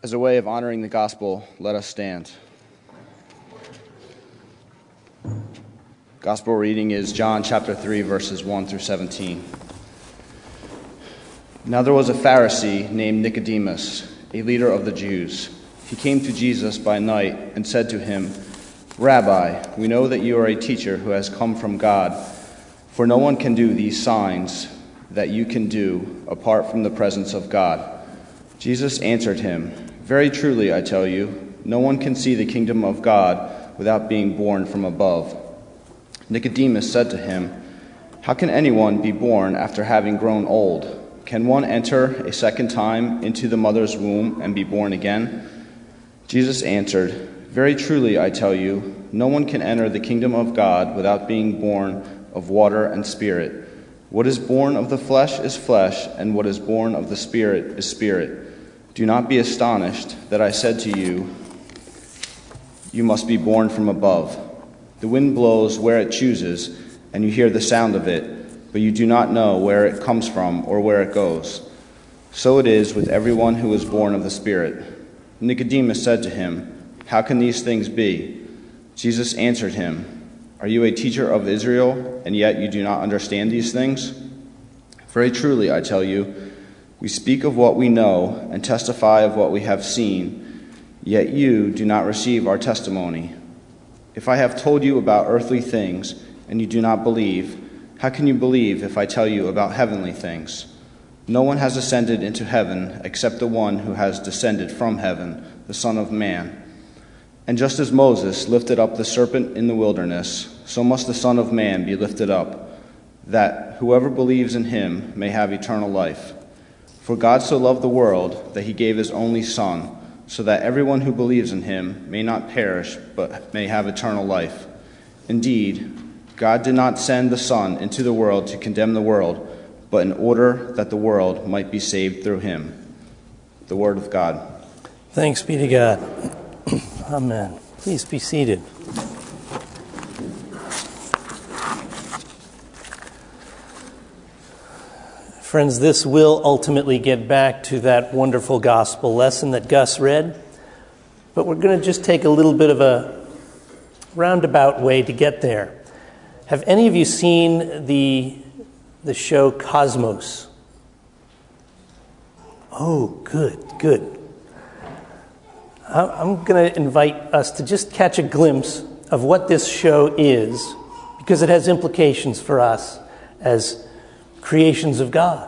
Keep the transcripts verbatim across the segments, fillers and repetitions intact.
As a way of honoring the gospel, let us stand. Gospel reading is John chapter three, verses one through seventeen. Now there was a Pharisee named Nicodemus, a leader of the Jews. He came to Jesus by night and said to him, "Rabbi, we know that you are a teacher who has come from God, for no one can do these signs that you can do apart from the presence of God." Jesus answered him, "Very truly, I tell you, no one can see the kingdom of God without being born from above." Nicodemus said to him, "How can anyone be born after having grown old? Can one enter a second time into the mother's womb and be born again?" Jesus answered, "Very truly, I tell you, no one can enter the kingdom of God without being born of water and spirit. What is born of the flesh is flesh, and what is born of the spirit is spirit. Do not be astonished that I said to you, you must be born from above. The wind blows where it chooses, and you hear the sound of it, but you do not know where it comes from or where it goes. So it is with everyone who is born of the Spirit." Nicodemus said to him, "How can these things be?" Jesus answered him, "Are you a teacher of Israel, and yet you do not understand these things? Very truly, I tell you, we speak of what we know and testify of what we have seen, yet you do not receive our testimony. If I have told you about earthly things and you do not believe, how can you believe if I tell you about heavenly things? No one has ascended into heaven except the one who has descended from heaven, the Son of Man. And just as Moses lifted up the serpent in the wilderness, so must the Son of Man be lifted up, that whoever believes in him may have eternal life. For God so loved the world that he gave his only Son, so that everyone who believes in him may not perish, but may have eternal life. Indeed, God did not send the Son into the world to condemn the world, but in order that the world might be saved through him." The word of God. Thanks be to God. Amen. Please be seated. Friends, this will ultimately get back to that wonderful gospel lesson that Gus read, but we're going to just take a little bit of a roundabout way to get there. Have any of you seen the the show Cosmos? Oh, good, good. I'm going to invite us to just catch a glimpse of what this show is, because it has implications for us as creations of God.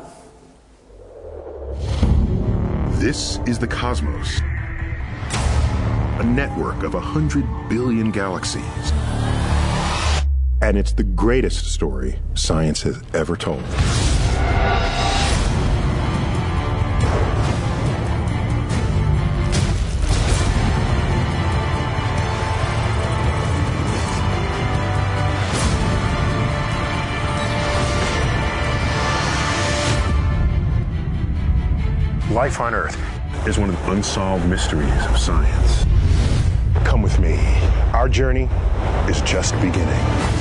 This is the cosmos, a network of a hundred billion galaxies. And it's the greatest story science has ever told. Life on Earth is one of the unsolved mysteries of science. Come with me. Our journey is just beginning.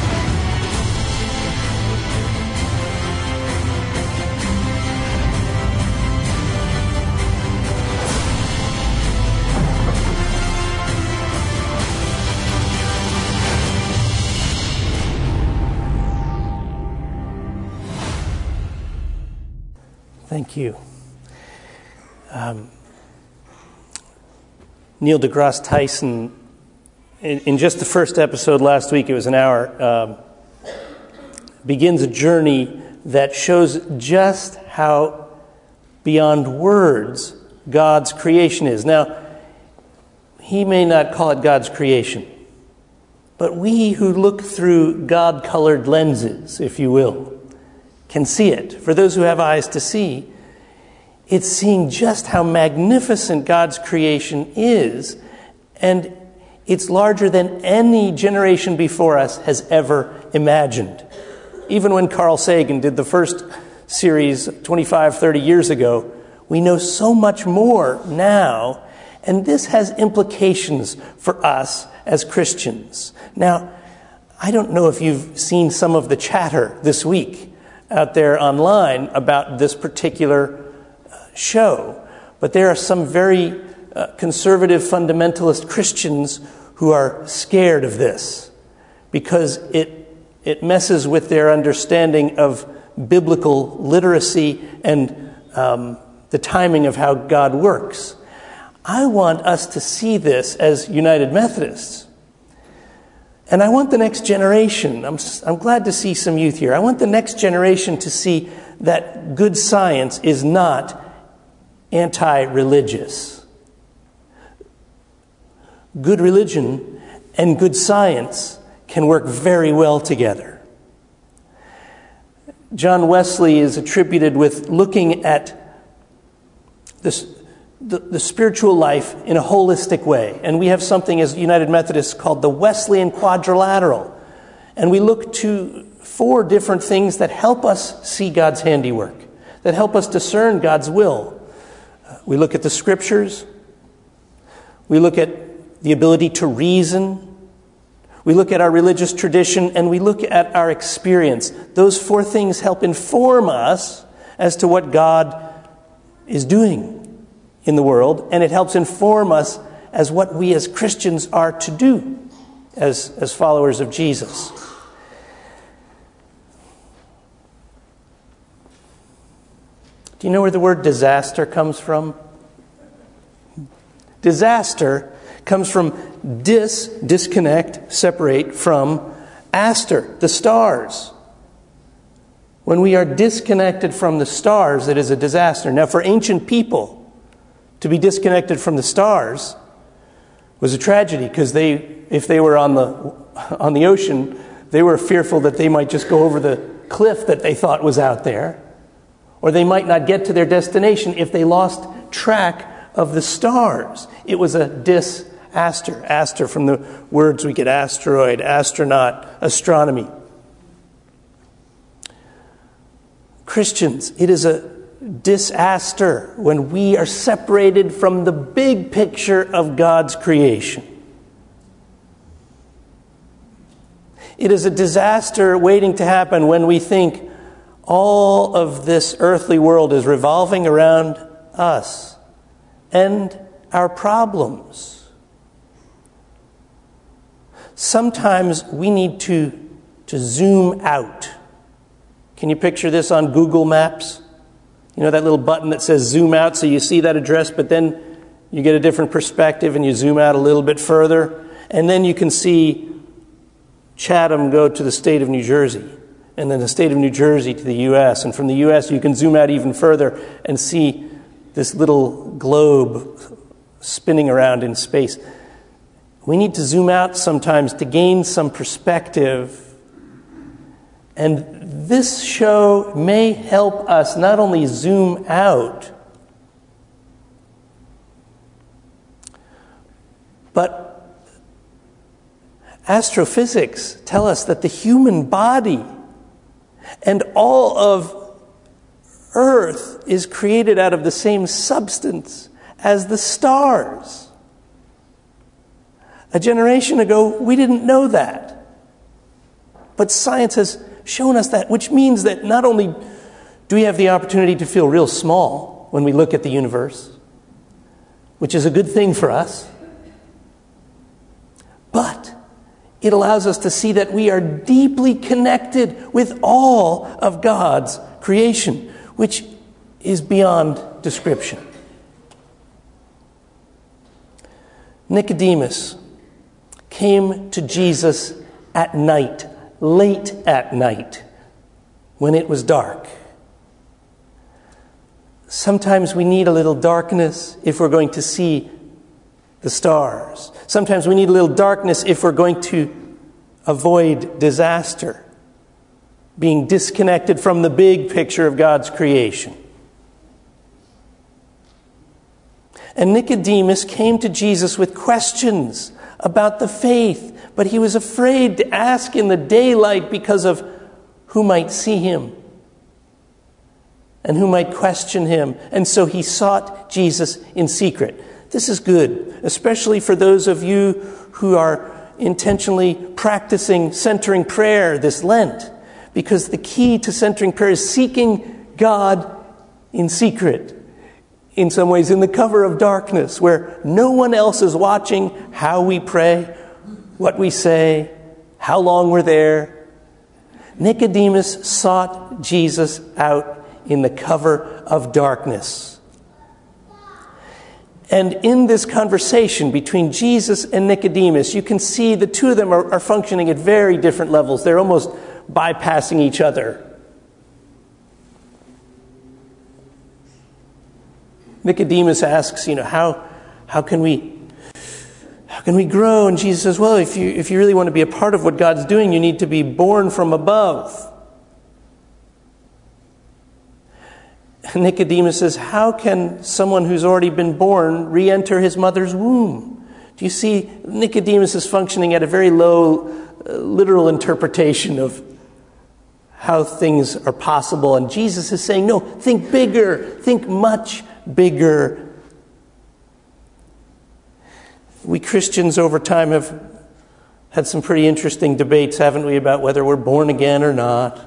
Thank you. Um, Neil deGrasse Tyson, in, in just the first episode last week, it was an hour, um, begins a journey that shows just how beyond words God's creation is. Now, he may not call it God's creation, but we who look through God-colored lenses, if you will, can see it. For those who have eyes to see, it's seeing just how magnificent God's creation is, and it's larger than any generation before us has ever imagined. Even when Carl Sagan did the first series twenty-five, thirty years ago, we know so much more now, and this has implications for us as Christians. Now, I don't know if you've seen some of the chatter this week out there online about this particular show, but there are some very uh, conservative fundamentalist Christians who are scared of this because it it messes with their understanding of biblical literacy and um, the timing of how God works. I want us to see this as United Methodists. And I want the next generation, I'm, I'm glad to see some youth here, I want the next generation to see that good science is not anti-religious. Good religion and good science can work very well together. John Wesley is attributed with looking at this, the, the spiritual life in a holistic way. And we have something as United Methodists called the Wesleyan Quadrilateral. And we look to four different things that help us see God's handiwork, that help us discern God's will. We look at the scriptures. We look at the ability to reason. We look at our religious tradition, and we look at our experience. Those four things help inform us as to what God is doing in the world, and it helps inform us as what we as Christians are to do as, as followers of Jesus. Do you know where the word disaster comes from? Disaster comes from dis, disconnect, separate, from aster, the stars. When we are disconnected from the stars, it is a disaster. Now, for ancient people, to be disconnected from the stars was a tragedy, because they, if they were on the on the ocean, they were fearful that they might just go over the cliff that they thought was out there, or they might not get to their destination if they lost track of the stars. It was a dis Aster, aster from the words we get asteroid, astronaut, astronomy. Christians, it is a disaster when we are separated from the big picture of God's creation. It is a disaster waiting to happen when we think all of this earthly world is revolving around us and our problems. Sometimes we need to, to zoom out. Can you picture this on Google Maps? You know that little button that says zoom out, so you see that address, but then you get a different perspective and you zoom out a little bit further. And then you can see Chatham go to the state of New Jersey, and then the state of New Jersey to the U S. And from the U S you can zoom out even further and see this little globe spinning around in space. We need to zoom out sometimes to gain some perspective. And this show may help us not only zoom out, but astrophysics tell us that the human body and all of Earth is created out of the same substance as the stars. A generation ago, we didn't know that. But science has shown us that, which means that not only do we have the opportunity to feel real small when we look at the universe, which is a good thing for us, but it allows us to see that we are deeply connected with all of God's creation, which is beyond description. Nicodemus came to Jesus at night, late at night, when it was dark. Sometimes we need a little darkness if we're going to see the stars. Sometimes we need a little darkness if we're going to avoid disaster, being disconnected from the big picture of God's creation. And Nicodemus came to Jesus with questions about the faith, but he was afraid to ask in the daylight because of who might see him and who might question him. And so he sought Jesus in secret. This is good, especially for those of you who are intentionally practicing centering prayer this Lent, because the key to centering prayer is seeking God in secret. in some ways in the cover of darkness, where no one else is watching how we pray, what we say, how long we're there. Nicodemus sought Jesus out in the cover of darkness. And in this conversation between Jesus and Nicodemus, you can see the two of them are, are functioning at very different levels. They're almost bypassing each other. Nicodemus asks, you know, how how can we how can we grow? And Jesus says, well, if you if you really want to be a part of what God's doing, you need to be born from above. And Nicodemus says, how can someone who's already been born re-enter his mother's womb? Do you see Nicodemus is functioning at a very low uh, literal interpretation of how things are possible. And Jesus is saying, no, think bigger, think much bigger. We Christians over time have had some pretty interesting debates, haven't we, about whether we're born again or not.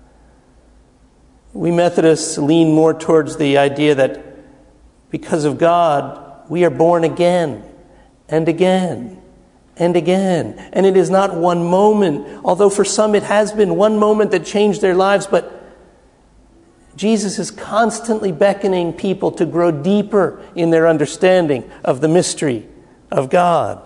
We Methodists lean more towards the idea that because of God, we are born again and again and again. And it is not one moment, although for some it has been one moment that changed their lives, but Jesus is constantly beckoning people to grow deeper in their understanding of the mystery of God.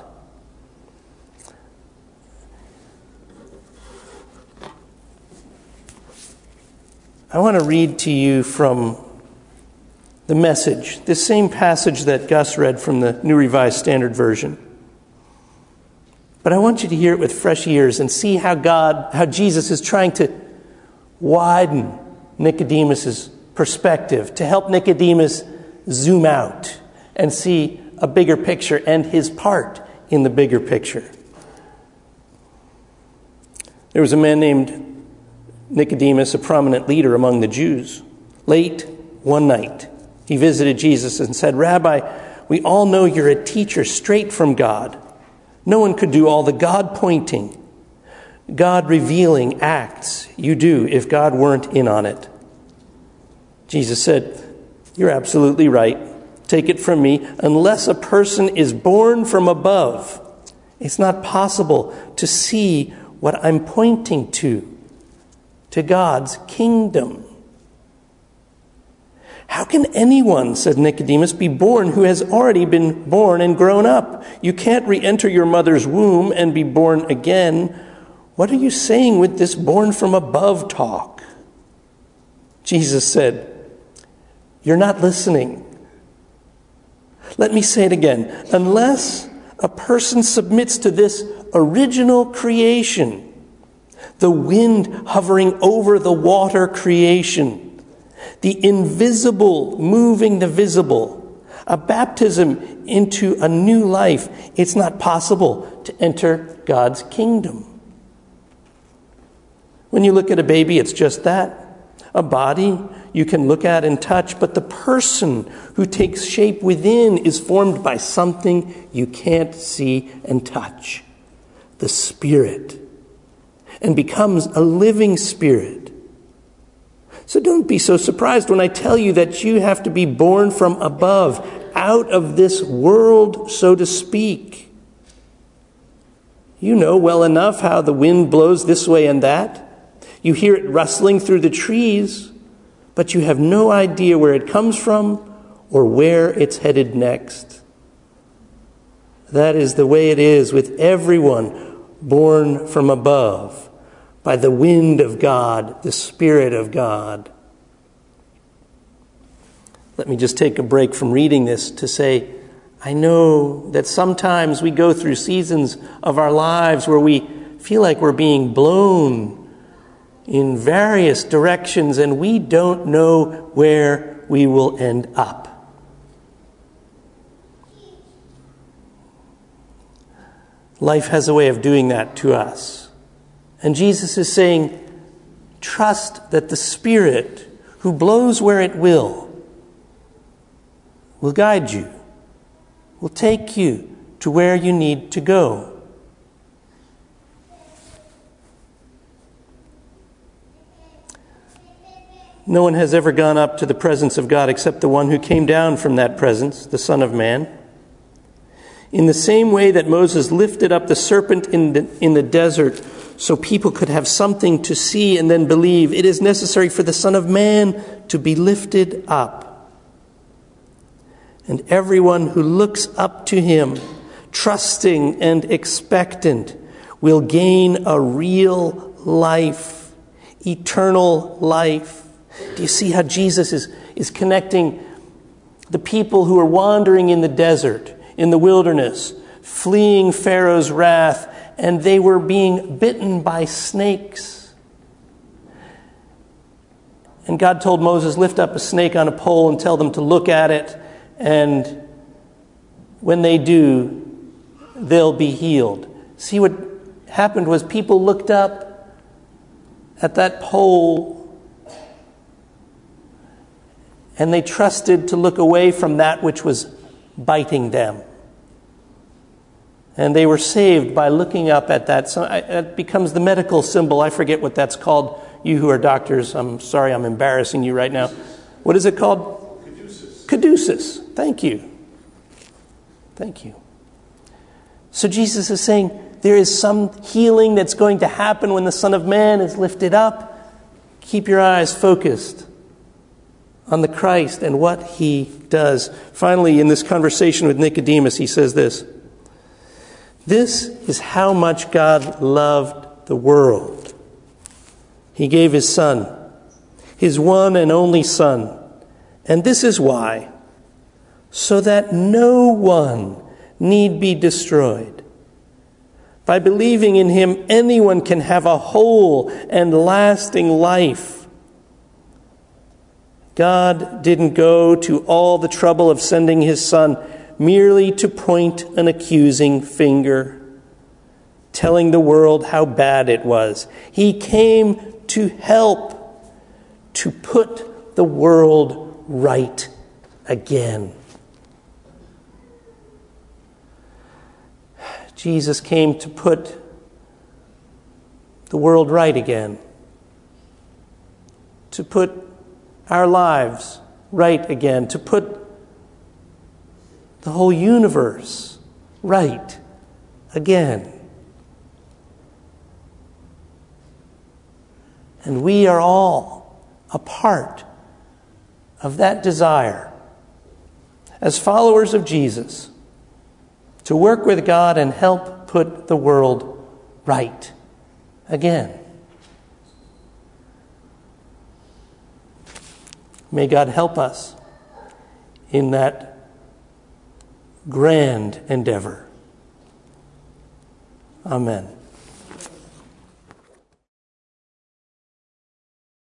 I want to read to you from the Message, this same passage that Gus read from the New Revised Standard Version. But I want you to hear it with fresh ears and see how God, how Jesus is trying to widen Nicodemus's perspective, to help Nicodemus zoom out and see a bigger picture and his part in the bigger picture. There was a man named Nicodemus, a prominent leader among the Jews. Late one night, he visited Jesus and said, Rabbi, we all know you're a teacher straight from God. No one could do all the God-pointing, God-revealing acts you do if God weren't in on it. Jesus said, you're absolutely right. Take it from me. Unless a person is born from above, it's not possible to see what I'm pointing to. To God's kingdom. How can anyone, said Nicodemus, be born who has already been born and grown up? You can't re-enter your mother's womb and be born again. What are you saying with this born from above talk? Jesus said, you're not listening. Let me say it again. Unless a person submits to this original creation, the wind hovering over the water creation, the invisible moving the visible, a baptism into a new life, it's not possible to enter God's kingdom. When you look at a baby, it's just that. A body you can look at and touch, but the person who takes shape within is formed by something you can't see and touch. The Spirit. And becomes a living spirit. So don't be so surprised when I tell you that you have to be born from above, out of this world, so to speak. You know well enough how the wind blows this way and that. You hear it rustling through the trees, but you have no idea where it comes from or where it's headed next. That is the way it is with everyone born from above, by the wind of God, the Spirit of God. Let me just take a break from reading this to say, I know that sometimes we go through seasons of our lives where we feel like we're being blown in various directions and we don't know where we will end up. Life has a way of doing that to us. And Jesus is saying, trust that the Spirit, who blows where it will, will guide you, will take you to where you need to go. No one has ever gone up to the presence of God except the one who came down from that presence, the Son of Man. In the same way that Moses lifted up the serpent in the, in the desert so people could have something to see and then believe, it is necessary for the Son of Man to be lifted up. And everyone who looks up to him, trusting and expectant, will gain a real life, eternal life. Do you see how Jesus is, is connecting the people who are wandering in the desert, in the wilderness, fleeing Pharaoh's wrath, and they were being bitten by snakes. And God told Moses, lift up a snake on a pole and tell them to look at it, and when they do, they'll be healed. See, what happened was people looked up at that pole and they trusted to look away from that which was biting them. And they were saved by looking up at that. So it becomes the medical symbol. I forget what that's called. You who are doctors, I'm sorry I'm embarrassing you right now. What is it called? Caduceus. Caduceus. Thank you. Thank you. So Jesus is saying there is some healing that's going to happen when the Son of Man is lifted up. Keep your eyes focused on the Christ and what he does. Finally, in this conversation with Nicodemus, he says this: this is how much God loved the world. He gave his Son, his one and only Son. And this is why, so that no one need be destroyed. By believing in him, anyone can have a whole and lasting life. God didn't go to all the trouble of sending his Son merely to point an accusing finger, telling the world how bad it was. He came to help, to put the world right again. Jesus came to put the world right again, to put our lives right again, to put the whole universe right again. And we are all a part of that desire as followers of Jesus to work with God and help put the world right again. May God help us in that grand endeavor. Amen.